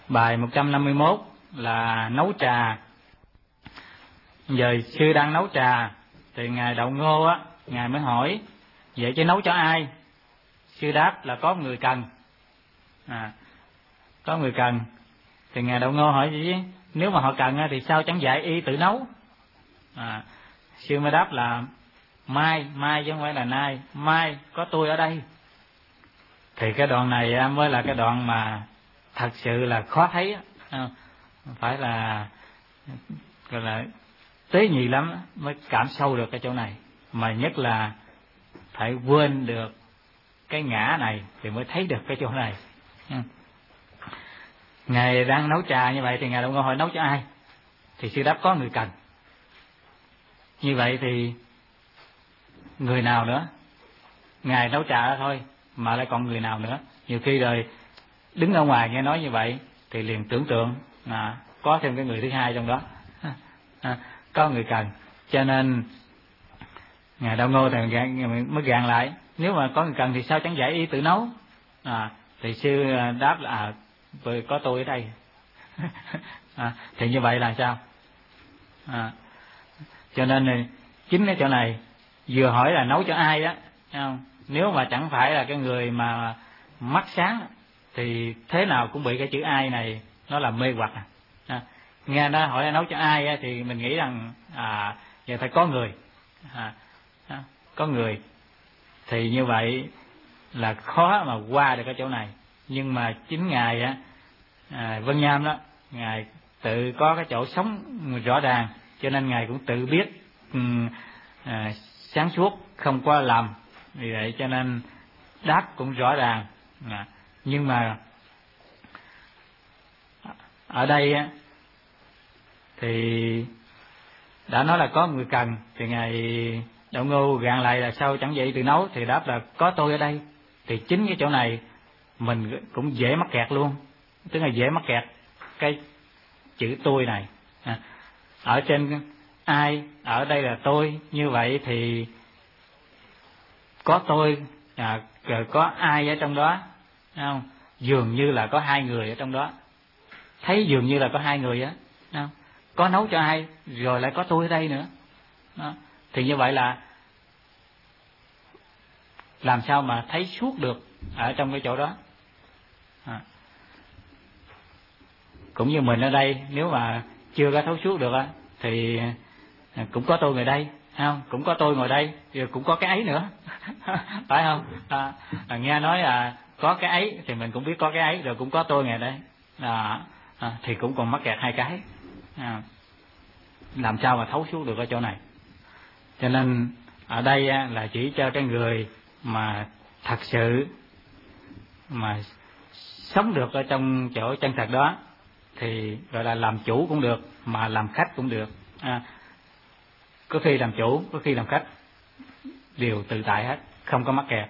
Bài 151 là nấu trà. Giờ sư đang nấu trà thì ngài Đậu Ngô á, ngài mới hỏi vậy chứ nấu cho ai? Sư đáp là có người cần. Có người cần. Thì ngài Đậu Ngô hỏi gì? Nếu mà họ cần thì sao chẳng dạy y tự nấu? Sư mới đáp là mai chứ không phải là nay, mai có tôi ở đây. Thì cái đoạn này mới là cái đoạn mà thật sự là khó thấy, phải là gọi là tế nhị lắm mới cảm sâu được cái chỗ này, mà nhất là phải quên được cái ngã này thì mới thấy được cái chỗ này. Ngài đang nấu trà như vậy thì ngài Đậu Ngô hỏi nấu cho ai? Thì sư đáp có người cần. Như vậy thì người nào nữa? Ngài nấu trà đó thôi mà lại còn người nào nữa? Nhiều khi rồi đứng ở ngoài nghe nói như vậy thì liền tưởng tượng có thêm cái người thứ hai trong đó. Có người cần. Cho nên ngài Đậu Ngô thì mới gạn lại, nếu mà có người cần thì sao chẳng dạy y tự nấu? Thì sư đáp là có tôi ở đây. Thì như vậy là sao? Cho nên chính cái chỗ này vừa hỏi là nấu cho ai á, không? Nếu mà chẳng phải là cái người mà mắt sáng thì thế nào cũng bị cái chữ ai này nó làm mê hoặc. Nghe nó hỏi là nấu cho ai á, thì mình nghĩ rằng giờ phải có người, có người thì như vậy là khó mà qua được cái chỗ này. Nhưng mà chính ngài á, Vân Nham đó, ngài tự có cái chỗ sống rõ ràng, cho nên ngài cũng tự biết sáng suốt, không có lầm. Vì vậy cho nên đáp cũng rõ ràng. Nhưng mà ở đây á, thì đã nói là có người cần, thì ngài Đậu Ngô gạn lại là sao chẳng vậy tự nấu? Thì đáp là có tôi ở đây. Thì chính cái chỗ này mình cũng dễ mắc kẹt luôn, tức là dễ mắc kẹt cái chữ tôi này. Ở trên ai, ở đây là tôi, như vậy thì có tôi, rồi có ai ở trong đó, không? Dường như là có hai người ở trong đó, thấy dường như là có hai người á, không? Có nấu cho ai rồi lại có tôi ở đây nữa. Thì như vậy là làm sao mà thấy suốt được ở trong cái chỗ đó. Cũng như mình ở đây, nếu mà chưa có thấu suốt được thì cũng có tôi ngồi đây, không? Cũng có tôi ngồi đây, rồi cũng có cái ấy nữa. Phải không? Nghe nói là có cái ấy thì mình cũng biết có cái ấy, rồi cũng có tôi ngồi đây, thì cũng còn mắc kẹt hai cái. Làm sao mà thấu suốt được ở chỗ này? Cho nên ở đây là chỉ cho cái người mà thật sự mà sống được ở trong chỗ chân thật đó thì gọi là làm chủ cũng được, mà làm khách cũng được. Có khi làm chủ, có khi làm khách, đều tự tại hết, không có mắc kẹt.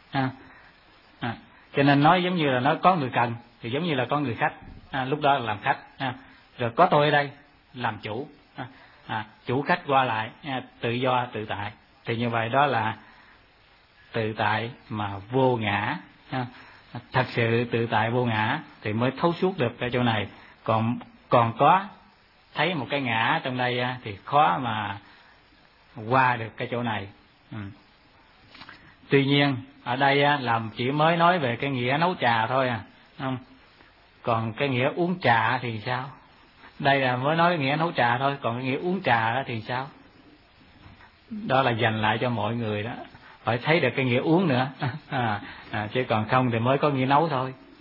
Cho nên nói giống như là nói có người cần thì giống như là có người khách, lúc đó là làm khách. Rồi có tôi ở đây làm chủ, chủ khách qua lại, tự do tự tại. Thì như vậy đó là tự tại mà vô ngã. Thật sự tự tại vô ngã thì mới thấu suốt được cái chỗ này. Còn có thấy một cái ngã trong đây thì khó mà qua được cái chỗ này. Tuy nhiên ở đây làm chỉ mới nói về cái nghĩa nấu trà thôi, không? Còn cái nghĩa uống trà thì sao? Đây là mới nói nghĩa nấu trà thôi, còn cái nghĩa uống trà thì sao? Đó là dành lại cho mọi người đó, phải thấy được cái nghĩa uống nữa. Chứ còn không thì mới có nghĩa nấu thôi.